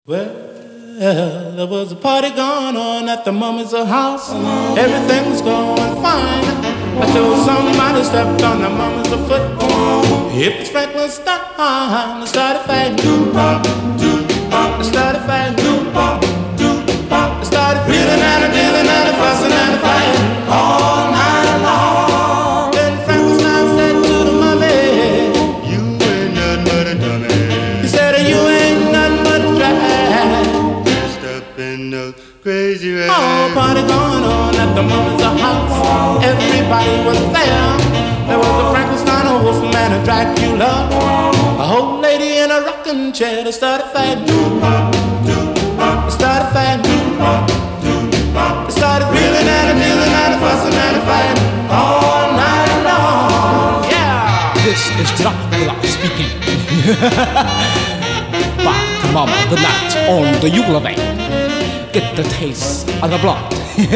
Well, there was a party going on at the Mummy's house. Everything was going fine until somebody stepped on the Mummy's foot. It was Franklin Stein. They started fighting. They started fighting. They started feeling and fussing and fighting all night long. Then Franklin Stein said to the Mummy, "You ain't nothing but a dummy." He said, "You ain't nothing but a drag." Dressed up in those crazy rags. Oh, party going on at the Mummy's house. Everybody was there. There was a Frankenstein, a Wolfman, a Dracula, a old lady in a rocking chair. They started fighting. They started fighting. They started feeling and fussing and fighting all night long. Yeah. This is Dracula speaking. Back to Mama the night on the ukulele. Get the taste of the blood.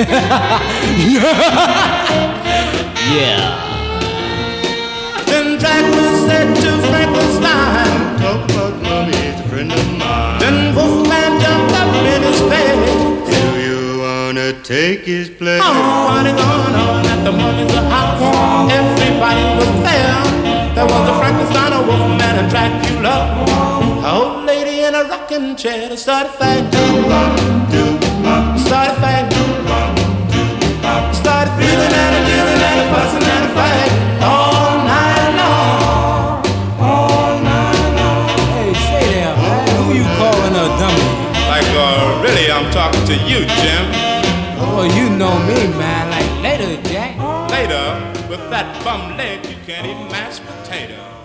Yeah. Then Dracula said to Frankenstein, "Talk about Mummy, he's a friend of mine." Then Wolfman jumped up in his face. Do you wanna take his place? Oh, party going on at the Mummy's house. Everybody was there. There was a Frankenstein, a Wolfman, a Dracula, a old lady in a rocking chair. They started fighting. Started fighting. Started feeling and fussing and fighting all night long. All night long. Hey, say there, man. Who you calling a dummy? Like, really, I'm talking to you, Jim. Oh, you know me, man. Like later, Jack. Later, with that bum leg, you can't even mash potato.